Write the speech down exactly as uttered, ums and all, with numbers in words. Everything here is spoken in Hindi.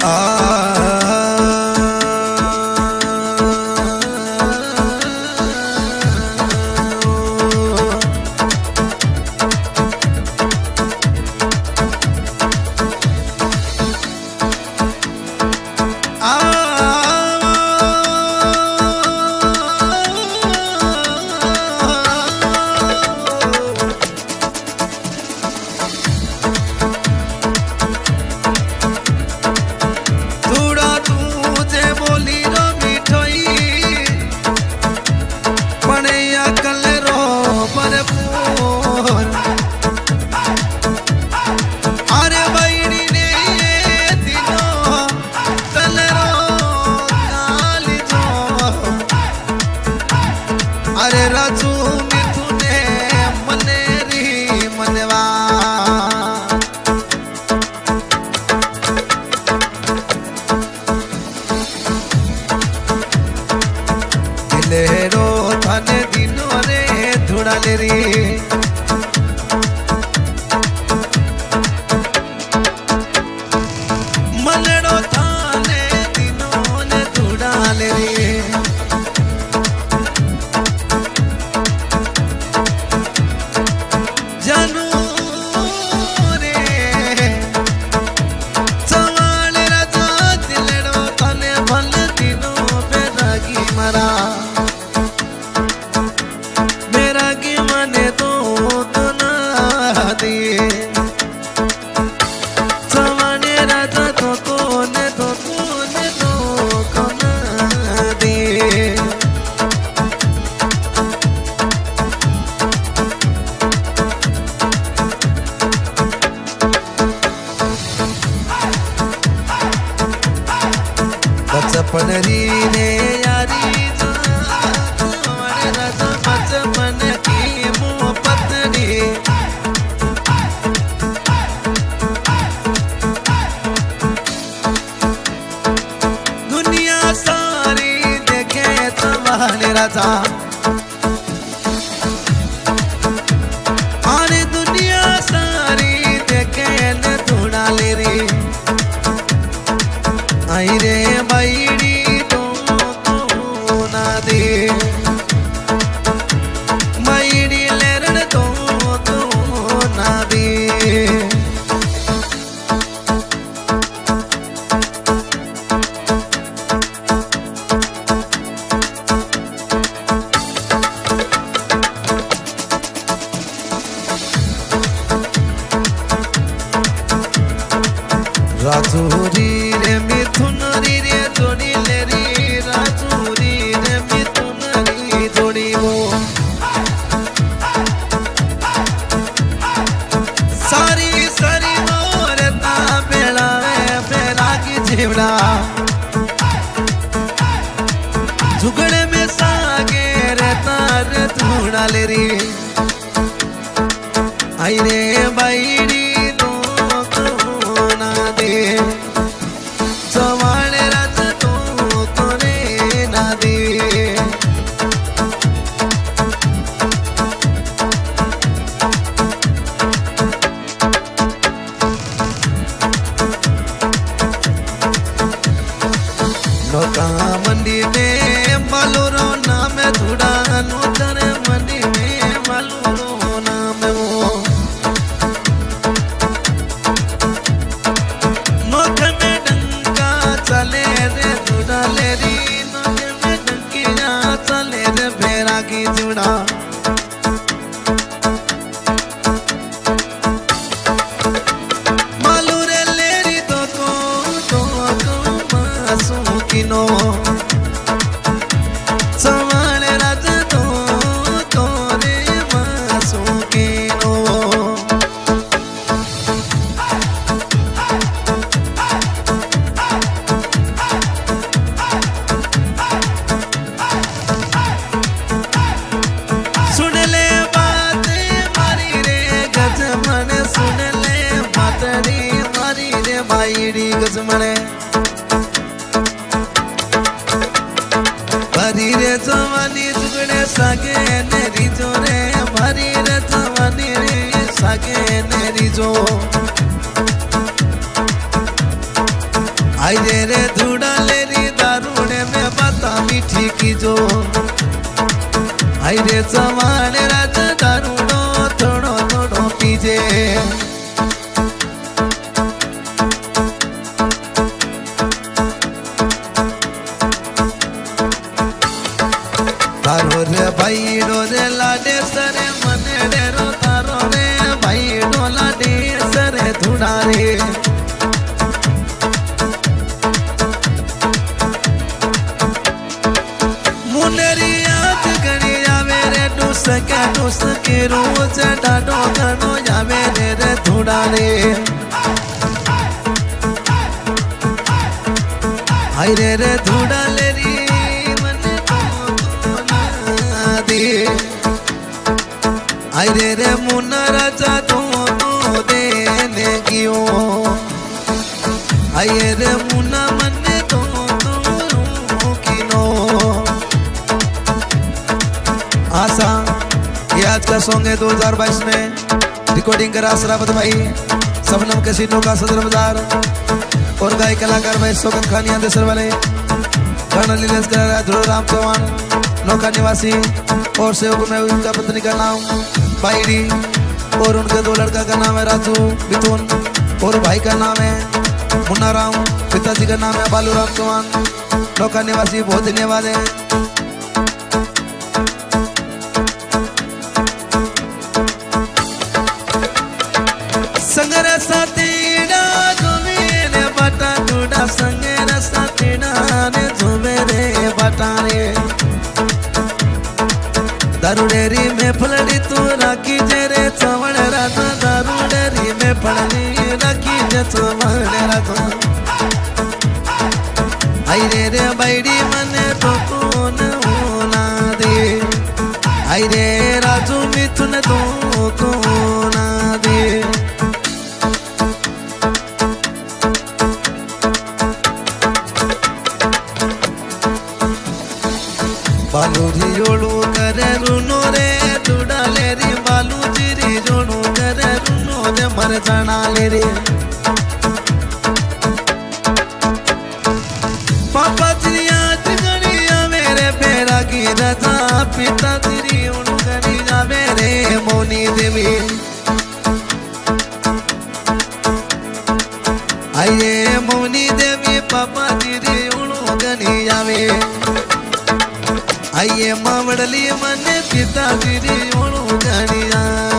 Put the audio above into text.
अरे राजू मिथुने मनेरी मनवा दिलेरो थाने दिनो रे धुड़ाले रे मलेड़ो थाने दिनो ने धुड़ाले रे मेरा की मने तो तो ना दिए सवाने राजा तो तो ने तो तो ने तो को ना दिए बचपन री ने यारी बचपन की मोहब्बत रे दुनिया सारी देखे तुम्हारे राजा अरे दुनिया सारी देखे न थोड़ा ले रे आई रे बैड़ी तो तो ना दे राजूरी रे मिथुन री रे जोड़ी ले री राजूरी रे मिथुन री जोड़ी वो सारी सारी मोर ता बेला बेला की जीवड़ा झुगड़े में सागे रे तार थोड़ा ले री आई रे बैड़ी सवाने रात तो तोरे ना दे नौका मंडी में मालूरो नाम धुड़ा नौकर मंडी में मालूरो नाम वो चले रे जुड़ा ले री नौके में डंकिया चले रे भेड़ा की जुड़ा मालू रे ले री तो को तो को मासू किनो सवाले राज तो तो रे मासू किनो बैड़ी गजमने भरी रे जवानी जुगड़े सागे नेरी जो रे भरी रे जवानी रे सागे नेरी जो आई रे रे धूड़ा ले री दारूने में बता मीठी की जो आई रे जवान राज दारूनो थोड़ो थोड़ो पीजे तारो रे भाई रो रे लाडे सरे मने डेरो तारो रे भाई रो लाडे सरे धूड़ा रे मुनेरी याद गणी आवे रे डूस के डूस के रोज डाडो गणो आवे रे रे धूड़ा रे आई रे रे धूड़ा ले री मने तो ना दे आई रे रे मुन्ना राजा तो तो देने गियो आई रे मुन्ना मने तो तो किनो आशा ये आज का सॉन्ग है दो हज़ार बाईस में रिकॉर्डिंग करा सराबत भाई सबनम कैसीनो का सदर बाजार और गाय कलाकार भाई सोगन खानिया देसर वाले कर्नल नीलेश करा ध्रुव राम चौहान नौका निवासी और सेवक में उनका पत्नी का नाम बाईडी और उनके दो लड़का का नाम है राजू मिथुन और भाई का नाम है मुन्ना राम पिताजी का नाम है बालू राम चौहान नौका निवासी बहुत धन्यवाद है। संगर साथीड़ा झुमेरे बटा टूटा संगर साथीड़ा ने झुमेरे बटा रे दारूडेरी में फलड़ी तू राखी जेरे चवड़ राजा दारूडेरी में फलड़ी राखी जे चवड़ राजा आई रे रे बाईडी मने तो कौन होना दे आई रे राजू मिथुन तो कौन दे बालू जी जोड़ू करे रुनो रे धूड़ा ले रे बालू जी रे जोड़ू करे रुनो रे मर जाना ले रे पापा जी आज गणिया मेरे पेरा की रजा पिता जी उन गणिया मेरे मोनी देवी आइए मोनी देवी पापा जी रे उन गणिया में आइए मावड़ली मने पिता जी ओणु गणिया